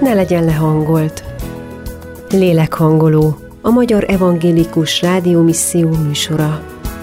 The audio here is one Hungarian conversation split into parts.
ne legyen lehangolt. Lélekhangoló, a Magyar Evangélikus Rádiómisszió műsora.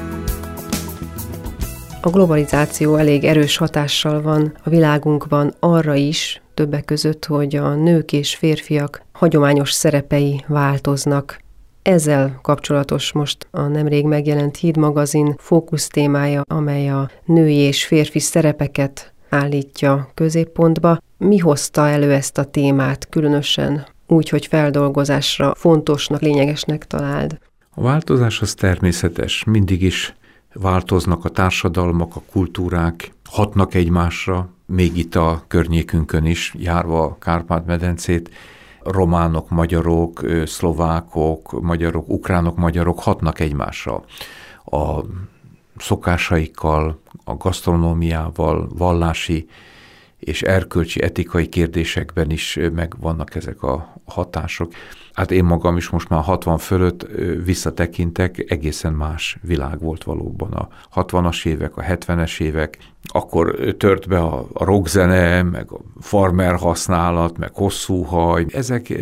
A globalizáció elég erős hatással van a világunkban arra is, többek között, hogy a nők és férfiak hagyományos szerepei változnak. Ezzel kapcsolatos most a nemrég megjelent Híd magazin fókusztémája, amely a női és férfi szerepeket állítja középpontba. Mi hozta elő ezt a témát, különösen úgy, hogy feldolgozásra fontosnak, lényegesnek találd? A változás az természetes. Mindig is változnak a társadalmak, a kultúrák, hatnak egymásra, még itt a környékünkön is, járva a Kárpát-medencét, románok, magyarok, szlovákok, magyarok, ukránok, magyarok hatnak egymásra. A szokásaikkal, a gasztronómiával, vallási és erkölcsi, etikai kérdésekben is megvannak ezek a hatások. Hát én magam is most már 60 fölött visszatekintek, egészen más világ volt valóban a 60-as évek, a 70-es évek. Akkor tört be a rockzene, meg a farmer használat, meg hosszú haj. Ezek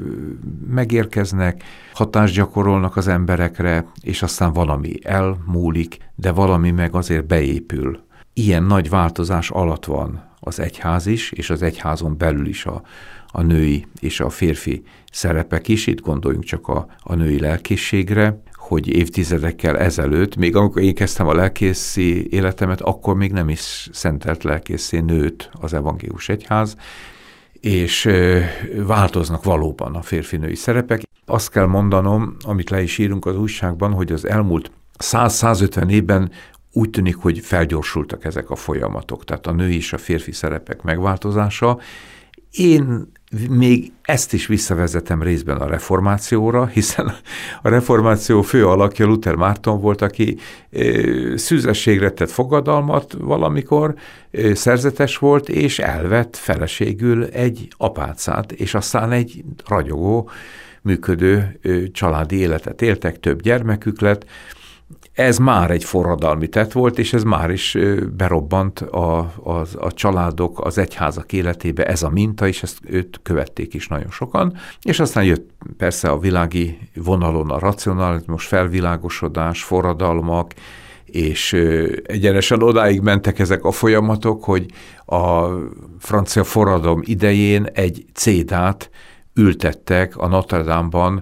megérkeznek, hatást gyakorolnak az emberekre, és aztán valami elmúlik, de valami meg azért beépül. Ilyen nagy változás alatt van az egyház is, és az egyházon belül is a női és a férfi szerepek is. Itt gondoljunk csak a női lelkészségre, hogy évtizedekkel ezelőtt, még amikor én kezdtem a lelkészi életemet, akkor még nem is szentelt lelkészé nőt az evangélikus egyház, és változnak valóban a férfi-női szerepek. Azt kell mondanom, amit le is írunk az újságban, hogy az elmúlt 100-150 évben úgy tűnik, hogy felgyorsultak ezek a folyamatok, tehát a női és a férfi szerepek megváltozása. Én még ezt is visszavezetem részben a reformációra, hiszen a reformáció fő alakja Luther Márton volt, aki szűzességre tett fogadalmat valamikor, szerzetes volt, és elvett feleségül egy apácát, és aztán egy ragyogó, működő családi életet éltek, több gyermekük lett. Ez már egy forradalmi tett volt, és ez már is berobbant a családok, az egyházak életébe ez a minta, és ezt őt követték is nagyon sokan. És aztán jött persze a világi vonalon a racionalizmus, felvilágosodás, forradalmak, és egyenesen odáig mentek ezek a folyamatok, hogy a francia forradalom idején egy cédát ültettek a Notre Dame-ban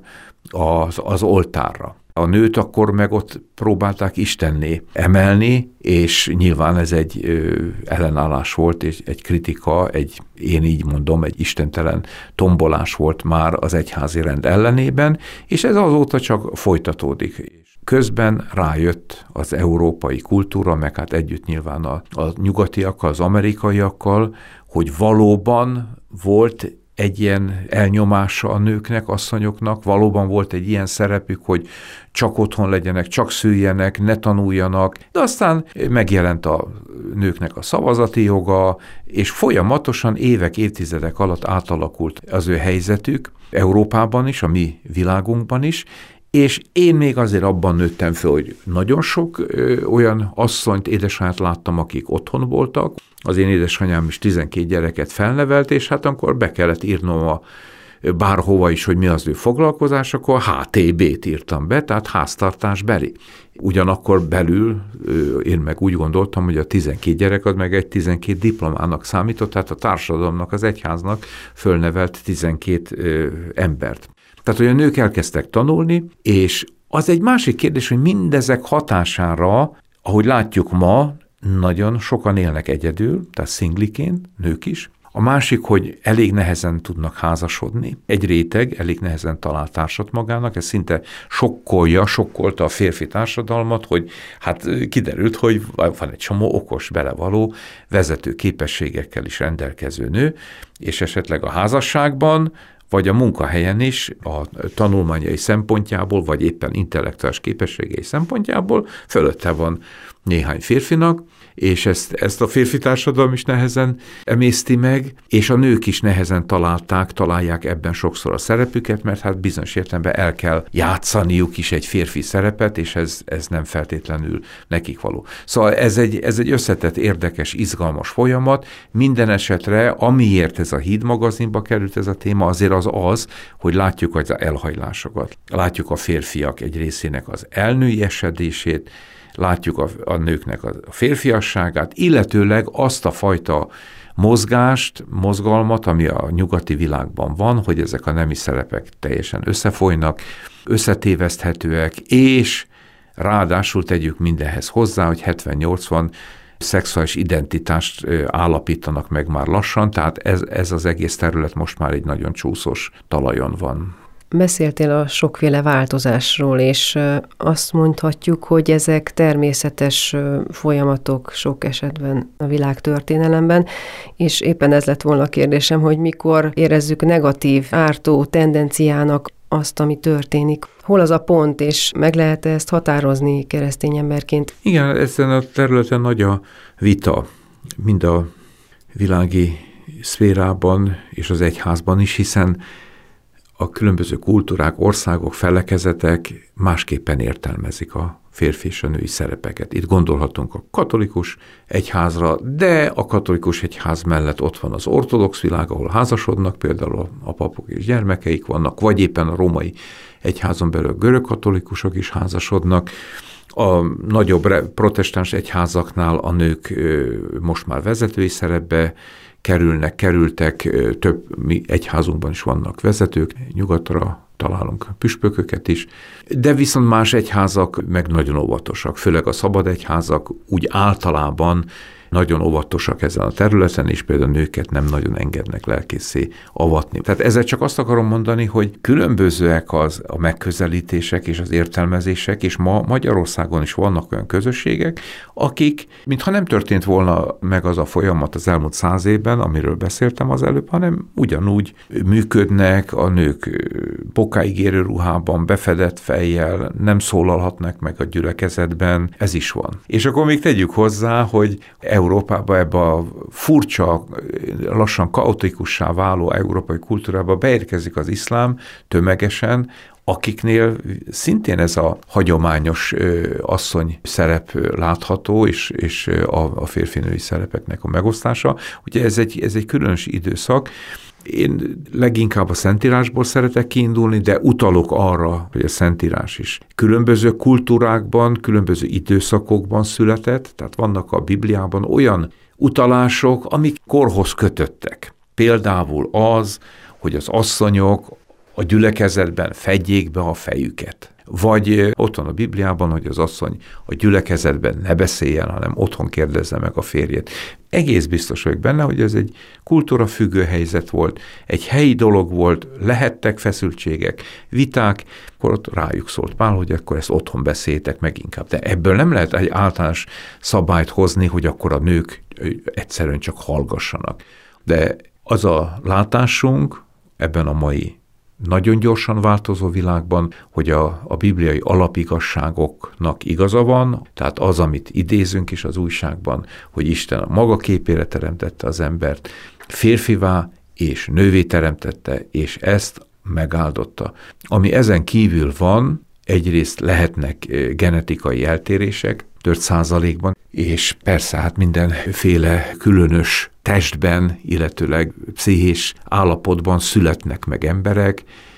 az oltárra. A nőt akkor meg ott próbálták istenné emelni, és nyilván ez egy ellenállás volt, és egy kritika, én így mondom, egy istentelen tombolás volt már az egyházi rend ellenében, és ez azóta csak folytatódik. Közben rájött az európai kultúra, meg hát együtt nyilván a nyugatiakkal, az amerikaiakkal, hogy valóban volt egy ilyen elnyomása a nőknek, asszonyoknak, valóban volt egy ilyen szerepük, hogy csak otthon legyenek, csak szüljenek, ne tanuljanak, de aztán megjelent a nőknek a szavazati joga, és folyamatosan évek, évtizedek alatt átalakult az ő helyzetük, Európában is, a mi világunkban is, és én még azért abban nőttem fel, hogy nagyon sok olyan asszonyt, édesanyát láttam, akik otthon voltak. Az én édesanyám is 12 gyereket felnevelt, és hát akkor be kellett írnom bárhova is, hogy mi az ő foglalkozás, akkor HTB-t írtam be, tehát háztartásbeli. Ugyanakkor belül én meg úgy gondoltam, hogy a 12 gyerek az meg egy 12 diplomának számított, tehát a társadalomnak, az egyháznak fölnevelt 12 embert. Tehát, hogy a nők elkezdtek tanulni, és az egy másik kérdés, hogy mindezek hatására, ahogy látjuk ma, nagyon sokan élnek egyedül, tehát szingliként, nők is. A másik, hogy elég nehezen tudnak házasodni. Egy réteg elég nehezen talál társat magának, ez szinte sokkolta a férfi társadalmat, hogy hát kiderült, hogy van egy csomó okos, belevaló, vezető képességekkel is rendelkező nő, és esetleg a házasságban, vagy a munkahelyen is a tanulmányai szempontjából, vagy éppen intellektuális képességei szempontjából fölötte van néhány férfinak, és ezt a férfi társadalom is nehezen emészti meg, és a nők is nehezen találják ebben sokszor a szerepüket, mert hát bizonyos értelemben el kell játszaniuk is egy férfi szerepet, és ez nem feltétlenül nekik való. Szóval ez egy összetett, érdekes, izgalmas folyamat. Minden esetre, amiért ez a Híd magazinba került ez a téma, azért az, hogy látjuk az elhajlásokat. Látjuk a férfiak egy részének az elnőiesedését, látjuk a nőknek a férfiasságát, illetőleg azt a fajta mozgalmat, ami a nyugati világban van, hogy ezek a nemi szerepek teljesen összefolynak, összetéveszthetőek, és ráadásul tegyük mindenhez hozzá, hogy 70-80 szexuális identitást állapítanak meg már lassan, tehát ez az egész terület most már egy nagyon csúszós talajon van. Beszéltél a sokféle változásról, és azt mondhatjuk, hogy ezek természetes folyamatok sok esetben a világtörténelemben, és éppen ez lett volna a kérdésem, hogy mikor érezzük negatív, ártó tendenciának azt, ami történik. Hol az a pont, és meg lehet ezt határozni keresztény emberként? Igen, ezen a területen nagy a vita, mind a világi szférában és az egyházban is, hiszen a különböző kultúrák, országok, felekezetek másképpen értelmezik a férfi és a női szerepeket. Itt gondolhatunk a katolikus egyházra, de a katolikus egyház mellett ott van az ortodox világ, ahol házasodnak, például a papok és gyermekeik vannak, vagy éppen a római egyházon belül a görög katolikusok is házasodnak. A nagyobb protestáns egyházaknál a nők most már vezetői szerepbe kerültek, több egyházunkban is vannak vezetők, nyugatra találunk püspököket is, de viszont más egyházak meg nagyon óvatosak, főleg a szabad egyházak úgy általában nagyon óvatosak ezen a területen, és például nőket nem nagyon engednek lelkészé avatni. Tehát ezzel csak azt akarom mondani, hogy különbözőek a megközelítések és az értelmezések, és ma Magyarországon is vannak olyan közösségek, akik, mintha nem történt volna meg az a folyamat az elmúlt 100 évben, amiről beszéltem az előbb, hanem ugyanúgy működnek, a nők bokáig érő ruhában, befedett fejjel, nem szólalhatnak meg a gyülekezetben, ez is van. És akkor még tegyük hozzá, hogy Európába, ebbe a furcsa, lassan kaotikussá váló európai kultúrába beérkezik az iszlám tömegesen, akiknél szintén ez a hagyományos asszony szerep látható, és a férfi-női szerepeknek a megosztása. Ugye ez egy különös időszak. Én leginkább a Szentírásból szeretek kiindulni, de utalok arra, hogy a Szentírás is különböző kultúrákban, különböző időszakokban született, tehát vannak a Bibliában olyan utalások, amik korhoz kötöttek. Például az, hogy az asszonyok a gyülekezetben fedjék be a fejüket. Vagy ott van a Bibliában, hogy az asszony a gyülekezetben ne beszéljen, hanem otthon kérdezze meg a férjét. Egész biztos vagyok benne, hogy ez egy kultúrafüggő helyzet volt, egy helyi dolog volt, lehettek feszültségek, viták, akkor ott rájuk szólt Pál, hogy akkor ezt otthon beszéljétek meg inkább. De ebből nem lehet egy általános szabályt hozni, hogy akkor a nők egyszerűen csak hallgassanak. De az a látásunk ebben a mai nagyon gyorsan változó világban, hogy a bibliai alapigasságoknak igaza van, tehát az, amit idézünk is az újságban, hogy Isten a maga képére teremtette az embert, férfivá és nővé teremtette, és ezt megáldotta. Ami ezen kívül van, egyrészt lehetnek genetikai eltérések, 5%-ban, és persze hát mindenféle különös testben, illetőleg pszichés állapotban születnek meg emberek,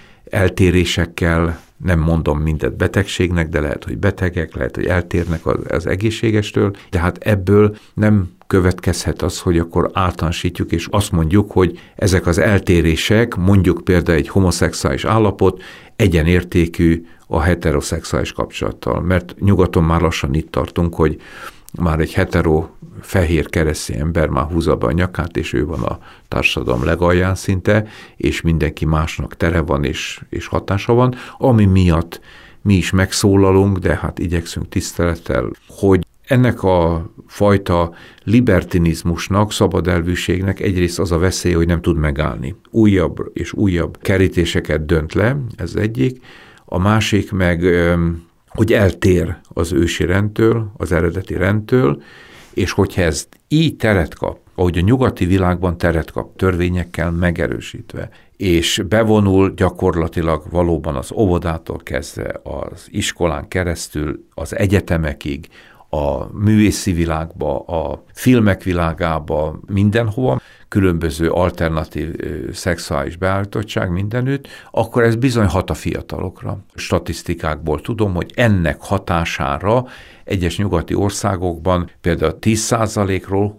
eltérésekkel, nem mondom mindet betegségnek, de lehet, hogy betegek, lehet, hogy eltérnek az egészségestől, de hát ebből nem következhet az, hogy akkor általánosítjuk, és azt mondjuk, hogy ezek az eltérések, mondjuk például egy homoszexuális állapot, egyenértékű a heteroszexuális kapcsolattal, mert nyugaton már lassan itt tartunk, hogy már egy hetero fehér keresztény ember már húzza be a nyakát, és ő van a társadalom legalján szinte, és mindenki másnak tere van, és hatása van, ami miatt mi is megszólalunk, de hát igyekszünk tisztelettel, hogy ennek a fajta libertinizmusnak, szabadelvűségnek egyrészt az a veszély, hogy nem tud megállni. Újabb és újabb kerítéseket dönt le, ez egyik. A másik meg, hogy eltér az ősi rendtől, az eredeti rendtől, És hogyha ez így teret kap, ahogy a nyugati világban teret kap, törvényekkel megerősítve, és bevonul gyakorlatilag valóban az óvodától kezdve, az iskolán keresztül, az egyetemekig, a művészi világba, a filmek világába, mindenhova, különböző alternatív szexuális beállítottság mindenütt, akkor ez bizony hat a fiatalokra. Statisztikákból tudom, hogy ennek hatására egyes nyugati országokban például 10%-ról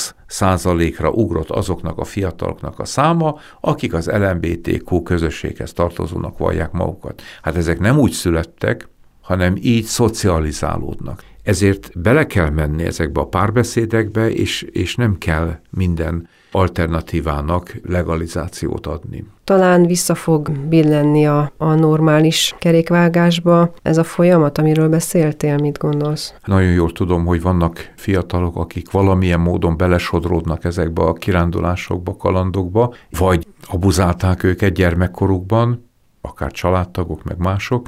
20%-ra ugrott azoknak a fiataloknak a száma, akik az LMBTQ közösséghez tartozónak vallják magukat. Hát ezek nem úgy születtek, hanem így szocializálódnak. Ezért bele kell menni ezekbe a párbeszédekbe, és nem kell minden alternatívának legalizációt adni. Talán vissza fog billenni a normális kerékvágásba ez a folyamat, amiről beszéltél, mit gondolsz? Nagyon jól tudom, hogy vannak fiatalok, akik valamilyen módon belesodródnak ezekbe a kirándulásokba, kalandokba, vagy abuzálták őket gyermekkorukban, akár családtagok, meg mások,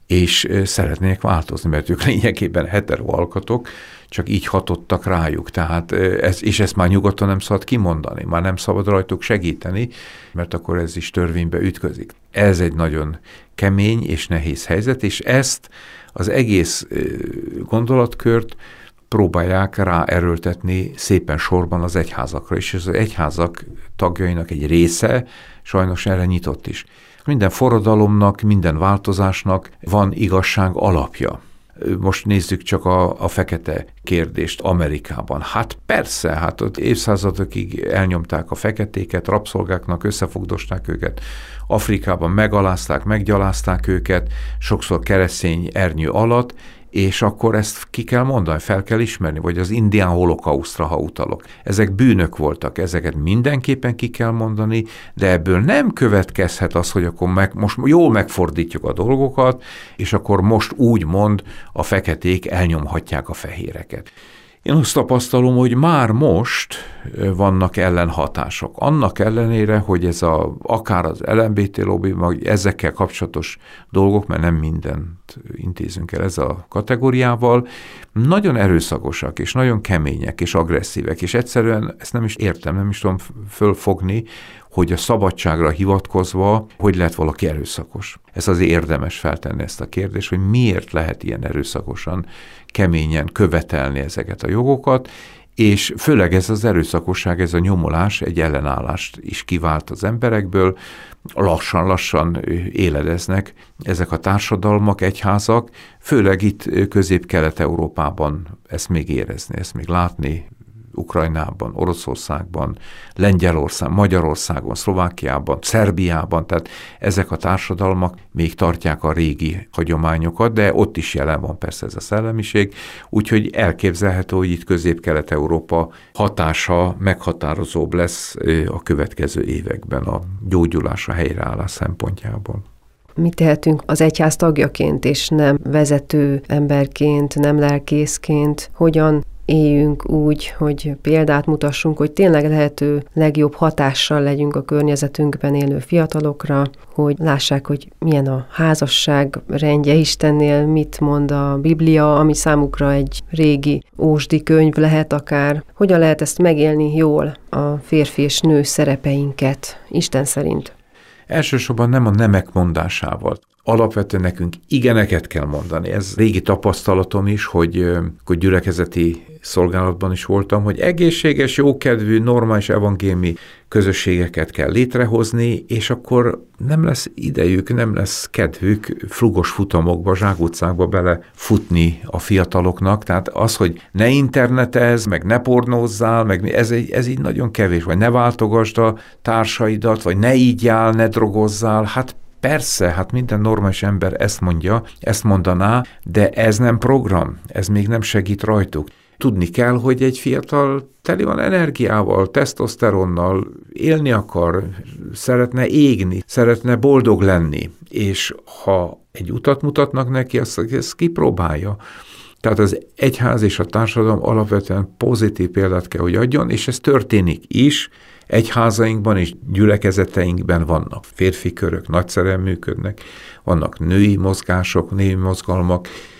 és szeretnék változni, mert ők lényegében hetero alkatok, csak így hatottak rájuk. Tehát ezt már nyugodtan nem szabad kimondani, már nem szabad rajtuk segíteni, mert akkor ez is törvénybe ütközik. Ez egy nagyon kemény és nehéz helyzet, és ezt az egész gondolatkört próbálják ráerőltetni szépen sorban az egyházakra, és az egyházak tagjainak egy része sajnos erre nyitott is. Minden forradalomnak, minden változásnak van igazság alapja. Most nézzük csak a fekete kérdést Amerikában. Hát persze, hát ott évszázadokig elnyomták a feketéket, rabszolgáknak összefogdosták őket. Afrikában megalázták, meggyalázták őket, sokszor keresztény ernyő alatt, és akkor ezt ki kell mondani, fel kell ismerni, vagy az indián holokausztra, ha utalok. Ezek bűnök voltak, ezeket mindenképpen ki kell mondani, de ebből nem következhet az, hogy akkor most jól megfordítjuk a dolgokat, és akkor most úgymond a feketék elnyomhatják a fehéreket. Én azt tapasztalom, hogy már most vannak ellenhatások. Annak ellenére, hogy akár az LMBT lobby, vagy ezekkel kapcsolatos dolgok, mert nem mindent intézünk el ezzel a kategóriával, nagyon erőszakosak, és nagyon kemények, és agresszívek, és egyszerűen ezt nem is értem, nem is tudom fölfogni, hogy a szabadságra hivatkozva, hogy lehet valaki erőszakos. Ez azért érdemes feltenni ezt a kérdést, hogy miért lehet ilyen erőszakosan, keményen követelni ezeket a jogokat, és főleg ez az erőszakosság, ez a nyomulás egy ellenállást is kivált az emberekből, lassan-lassan éledeznek ezek a társadalmak, egyházak, főleg itt Közép-Kelet-Európában ezt még érezni, ezt még látni, Ukrajnában, Oroszországban, Lengyelországban, Magyarországon, Szlovákiában, Szerbiában, tehát ezek a társadalmak még tartják a régi hagyományokat, de ott is jelen van persze ez a szellemiség, úgyhogy elképzelhető, hogy itt Közép-Kelet-Európa hatása meghatározóbb lesz a következő években a gyógyulás, a helyreállás szempontjából. Mit tehetünk az egyház tagjaként, és nem vezető emberként, nem lelkészként, hogyan éljünk úgy, hogy példát mutassunk, hogy tényleg lehető legjobb hatással legyünk a környezetünkben élő fiatalokra, hogy lássák, hogy milyen a házasság rendje Istennél, mit mond a Biblia, ami számukra egy régi ósdi könyv lehet akár. Hogyan lehet ezt megélni jól, a férfi és nő szerepeinket Isten szerint? Elsősorban nem a nemek mondásával. Alapvetően nekünk igeneket kell mondani. Ez régi tapasztalatom is, hogy gyülekezeti szolgálatban is voltam, hogy egészséges, jókedvű, normális evangéliumi közösségeket kell létrehozni, és akkor nem lesz idejük, nem lesz kedvük flugos futamokba, zsákutcákba belefutni a fiataloknak. Tehát az, hogy ne internetezz, meg ne pornózzál, meg ez így nagyon kevés, vagy ne váltogasd a társaidat, vagy ne így áll, ne drogozzál, hát persze, hát minden normális ember ezt mondja, ezt mondaná, de ez nem program, ez még nem segít rajtuk. Tudni kell, hogy egy fiatal teli van energiával, tesztoszteronnal, élni akar, szeretne égni, szeretne boldog lenni, és ha egy utat mutatnak neki, azt kipróbálja. Tehát az egyház és a társadalom alapvetően pozitív példát kell, hogy adjon, és ez történik is. Egyházainkban és gyülekezeteinkben vannak férfi körök, nagyszerűen működnek, vannak női mozgások, női mozgalmak,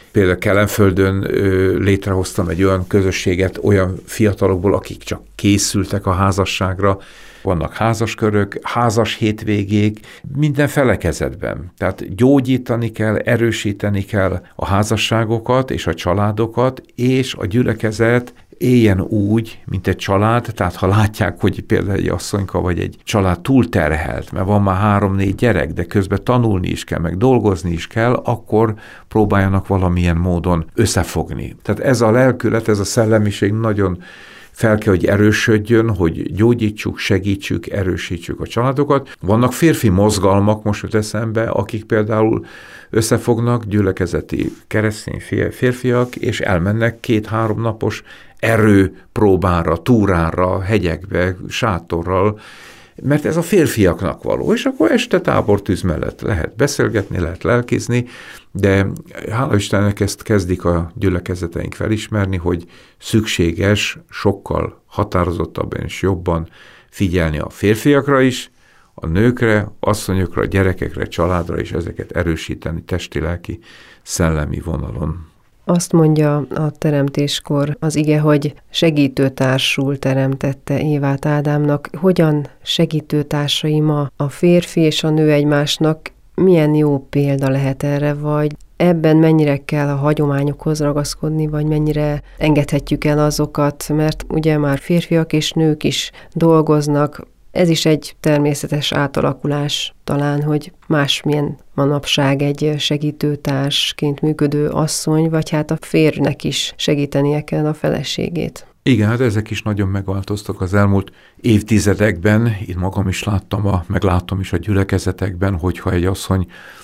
Például Kelenföldön létrehoztam egy olyan közösséget olyan fiatalokból, akik csak készültek a házasságra, vannak házaskörök, házas hétvégék, minden felekezetben. Tehát gyógyítani kell, erősíteni kell a házasságokat és a családokat, és a gyülekezet éljen úgy, mint egy család, tehát ha látják, hogy például egy asszonyka vagy egy család túlterhelt, mert van már 3-4 gyerek, de közben tanulni is kell, meg dolgozni is kell, akkor próbáljanak valamilyen módon összefogni. Tehát ez a lelkület, ez a szellemiség nagyon fel kell, hogy erősödjön, hogy gyógyítsuk, segítsük, erősítsük a családokat. Vannak férfi mozgalmak, most jut eszembe, akik például összefognak, gyülekezeti keresztény férfiak, és elmennek 2-3 napos erőpróbára, túrára, hegyekbe, sátorral, mert ez a férfiaknak való, és akkor este tábortűz mellett lehet beszélgetni, lehet lelkizni, de hála Istennek ezt kezdik a gyülekezeteink felismerni, hogy szükséges sokkal határozottabban és jobban figyelni a férfiakra is, a nőkre, asszonyokra, gyerekekre, családra, és ezeket erősíteni testi, lelki, szellemi vonalon. Azt mondja a teremtéskor az ige, hogy segítőtársul teremtette Évát Ádámnak. Hogyan segítőtársai ma a férfi és a nő egymásnak? Milyen jó példa lehet erre, vagy ebben mennyire kell a hagyományokhoz ragaszkodni, vagy mennyire engedhetjük el azokat, mert ugye már férfiak és nők is dolgoznak. Ez is egy természetes átalakulás talán, hogy másmilyen manapság egy segítőtársként működő asszony, vagy hát a férjnek is segítenie kell a feleségét. Igen, hát ezek is nagyon megváltoztak az elmúlt évtizedekben. Itt magam is meglátom is a gyülekezetekben, hogyha egy asszony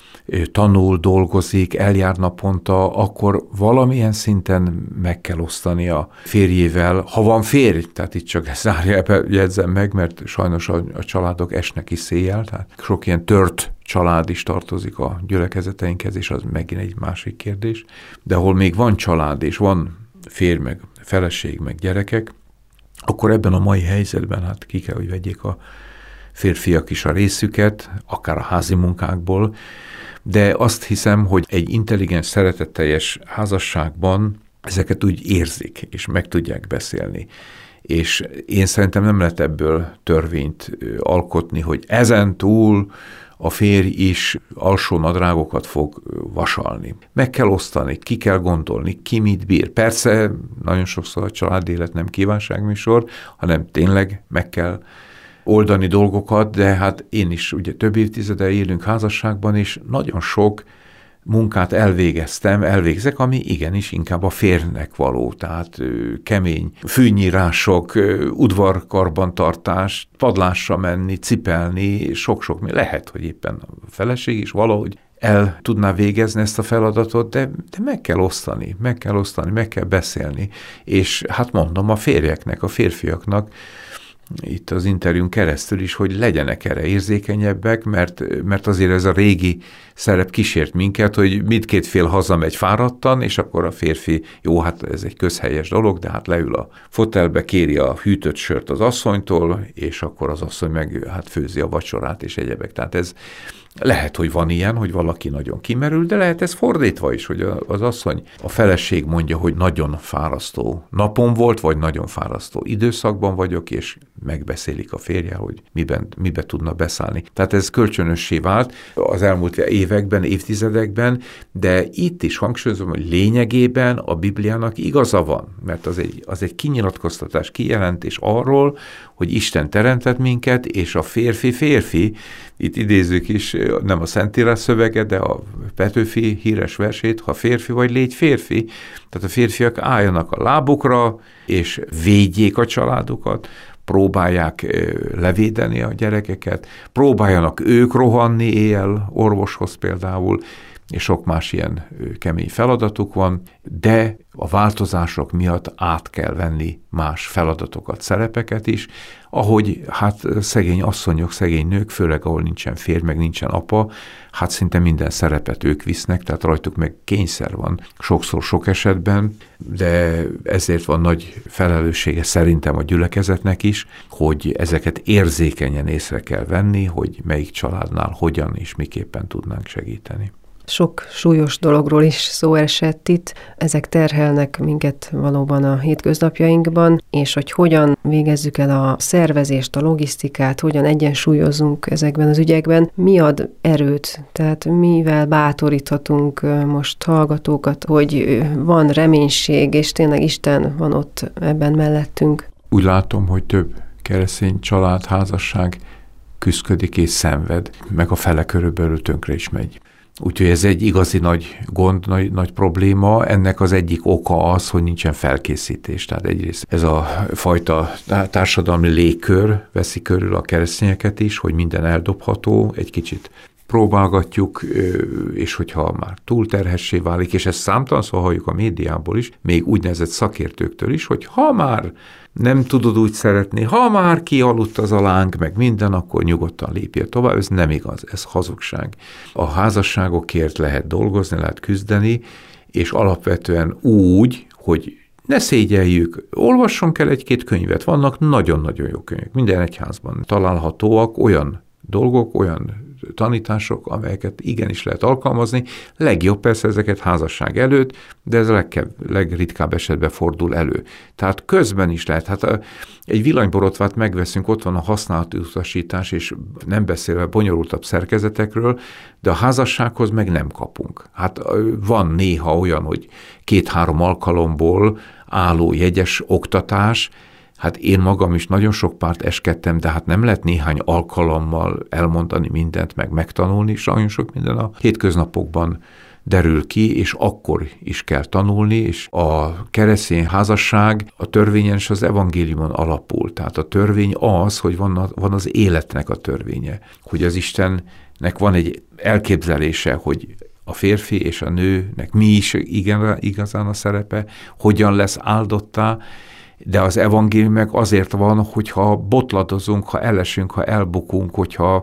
tanul, dolgozik, eljár naponta, akkor valamilyen szinten meg kell osztani a férjével, ha van férj, tehát itt csak zárjába jegyzem meg, mert sajnos a családok esnek is széjjel, tehát sok ilyen tört család is tartozik a gyülekezeteinkhez, és az megint egy másik kérdés. De ahol még van család, és van férj, meg feleség, meg gyerekek, akkor ebben a mai helyzetben hát ki kell, hogy vegyék a férfiak is a részüket, akár a házi munkákból, de azt hiszem, hogy egy intelligens, szeretetteljes házasságban ezeket úgy érzik, és meg tudják beszélni. És én szerintem nem lehet ebből törvényt alkotni, hogy ezen túl a férj is alsó nadrágokat fog vasalni. Meg kell osztani, ki kell gondolni, ki mit bír. Persze, nagyon sokszor a családi élet nem kívánságműsor, hanem tényleg meg kell oldani dolgokat, de hát én is ugye több évtizede élünk házasságban, és nagyon sok munkát elvégzek, ami igenis inkább a férjnek való, tehát kemény fűnyírások, udvarkarbantartás, padlásra menni, cipelni, sok-sok, lehet, hogy éppen a feleség is valahogy el tudná végezni ezt a feladatot, de meg kell osztani, meg kell beszélni, és hát mondom a férjeknek, a férfiaknak, itt az interjún keresztül is, hogy legyenek erre érzékenyebbek, mert azért ez a régi szerep kísért minket, hogy mindkét fél hazamegy fáradtan, és akkor a férfi, jó, hát ez egy közhelyes dolog, de hát leül a fotelbe, kéri a hűtött sört az asszonytól, és akkor az asszony meg hát főzi a vacsorát és egyebek. Tehát ez lehet, hogy van ilyen, hogy valaki nagyon kimerül, de lehet ez fordítva is, hogy az asszony, a feleség mondja, hogy nagyon fárasztó napom volt, vagy nagyon fárasztó időszakban vagyok, és megbeszélik a férje, hogy mibe tudna beszállni. Tehát ez kölcsönössé vált az elmúlt években, évtizedekben, de itt is hangsúlyozom, hogy lényegében a Bibliának igaza van, mert az egy kinyilatkoztatás, kijelentés arról, hogy Isten teremtett minket, és a férfi, itt idézzük is nem a Szentírás szövege, de a Petőfi híres versét, ha férfi vagy, légy férfi. Tehát a férfiak álljanak a lábukra, és védjék a családukat, próbálják levédeni a gyerekeket, próbáljanak ők rohanni éjjel orvoshoz például, és sok más ilyen kemény feladatuk van, de a változások miatt át kell venni más feladatokat, szerepeket is, ahogy hát szegény asszonyok, szegény nők, főleg ahol nincsen férj, meg nincsen apa, hát szinte minden szerepet ők visznek, tehát rajtuk meg kényszer van sokszor, sok esetben, de ezért van nagy felelőssége szerintem a gyülekezetnek is, hogy ezeket érzékenyen észre kell venni, hogy melyik családnál hogyan és miképpen tudnánk segíteni. Sok súlyos dologról is szó esett itt. Ezek terhelnek minket valóban a hétköznapjainkban, és hogy hogyan végezzük el a szervezést, a logisztikát, hogyan egyensúlyozunk ezekben az ügyekben, mi ad erőt, tehát mivel bátoríthatunk most hallgatókat, hogy van reménység, és tényleg Isten van ott ebben mellettünk. Úgy látom, hogy több keresztény család, házasság küszködik és szenved, meg a fele körülbelül tönkre is megy. Úgyhogy ez egy igazi nagy gond, nagy probléma. Ennek az egyik oka az, hogy nincsen felkészítés. Tehát egyrészt ez a fajta társadalmi légkör veszi körül a keresztényeket is, hogy minden eldobható, egy kicsit próbálgatjuk, és hogyha már túlterhessé válik, és ezt számtalanszor halljuk a médiából is, még úgynevezett szakértőktől is, hogy ha már nem tudod úgy szeretni, ha már kialudt az a láng, meg minden, akkor nyugodtan lépjél tovább. Ez nem igaz, ez hazugság. A házasságokért lehet dolgozni, lehet küzdeni, és alapvetően úgy, hogy ne szégyeljük, olvassunk el egy-két könyvet, vannak nagyon-nagyon jó könyvek, minden egyházban találhatóak olyan dolgok, olyan tanítások, amelyeket igenis lehet alkalmazni. Legjobb persze ezeket házasság előtt, de ez legritkább esetben fordul elő. Tehát közben is lehet. Hát egy villanyborotvát megveszünk, ott van a használati utasítás, és nem beszélve bonyolultabb szerkezetekről, de a házassághoz meg nem kapunk. Hát van néha olyan, hogy 2-3 alkalomból álló jegyes oktatás. Hát én magam is nagyon sok párt eskedtem, de hát nem lehet néhány alkalommal elmondani mindent, meg megtanulni, és nagyon sok minden a hétköznapokban derül ki, és akkor is kell tanulni, és a keresztény házasság a törvényen és az evangéliumon alapul. Tehát a törvény az, hogy van az életnek a törvénye, hogy az Istennek van egy elképzelése, hogy a férfi és a nőnek mi is igazán a szerepe, hogyan lesz áldottá, de az evangélium meg azért van, hogyha botladozunk, ha elesünk, ha elbukunk, hogyha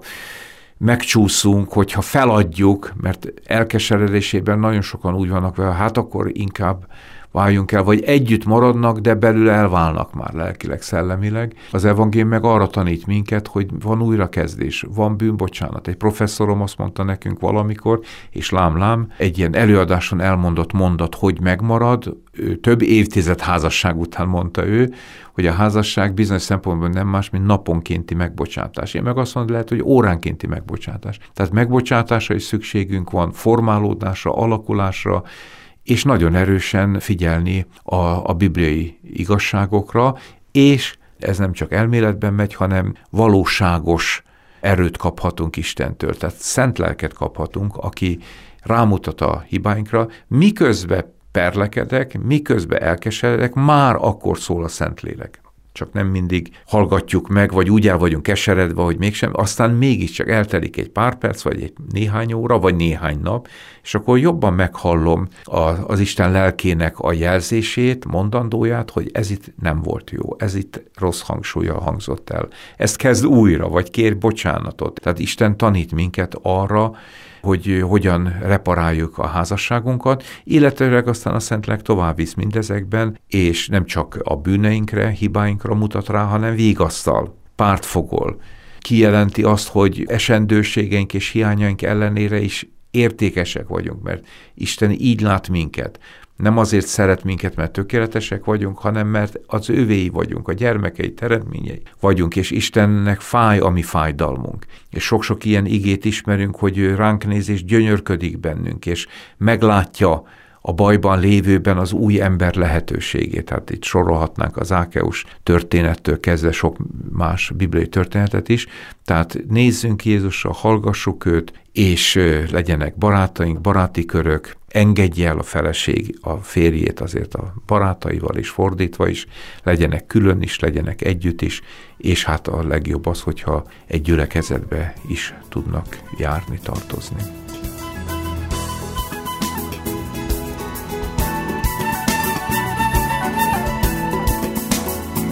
megcsúszunk, hogyha feladjuk, mert elkeseredésében nagyon sokan úgy vannak vele, hát akkor inkább váljunk el, vagy együtt maradnak, de belül elválnak már lelkileg, szellemileg. Az evangélium meg arra tanít minket, hogy van újrakezdés, van bűnbocsánat. Egy professzorom azt mondta nekünk valamikor, és lám, egy ilyen előadáson elmondott mondat, hogy megmarad, több évtized házasság után mondta ő, hogy a házasság bizonyos szempontból nem más, mint naponkénti megbocsátás. Én meg azt mondom, lehet, hogy óránkénti megbocsátás. Tehát megbocsátásra is szükségünk van, formálódásra, alakulásra, és nagyon erősen figyelni a bibliai igazságokra, és ez nem csak elméletben megy, hanem valóságos erőt kaphatunk Istentől. Tehát szent lelket kaphatunk, aki rámutat a hibáinkra, miközben perlekedek, miközben elkeseredek, már akkor szól a Szentlélek. Csak nem mindig hallgatjuk meg, vagy úgy el vagyunk keseredve, hogy mégsem, aztán mégiscsak eltelik egy pár perc, vagy egy néhány óra, vagy néhány nap, és akkor jobban meghallom az Isten lelkének a jelzését, mondandóját, hogy ez itt nem volt jó, ez itt rossz hangsúllyal hangzott el. Ezt kezd újra, vagy kér bocsánatot. Tehát Isten tanít minket arra, hogy hogyan reparáljuk a házasságunkat, illetőleg aztán a Szentlélek tovább visz mindezekben, és nem csak a bűneinkre, hibáinkra mutat rá, hanem vigasztal, pártfogol. Kijelenti azt, hogy esendőségeink és hiányaink ellenére is értékesek vagyunk, mert Isten így lát minket. Nem azért szeret minket, mert tökéletesek vagyunk, hanem mert az övéi vagyunk, a gyermekei, eredményei vagyunk, és Istennek fáj a mi fájdalmunk. És sok-sok ilyen igét ismerünk, hogy ránk néz és gyönyörködik bennünk, és meglátja a bajban lévőben az új ember lehetőségét. Hát itt sorolhatnánk az Zákeus történettől kezdve sok más bibliai történetet is. Tehát nézzünk Jézusra, hallgassuk őt, és legyenek barátaink, baráti körök, engedje el a feleség a férjét azért a barátaival is, fordítva is, legyenek külön is, legyenek együtt is, és hát a legjobb az, hogyha egy gyülekezetbe is tudnak járni, tartozni.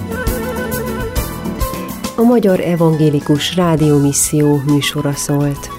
A Magyar Evangélikus Rádiómisszió műsora szólt.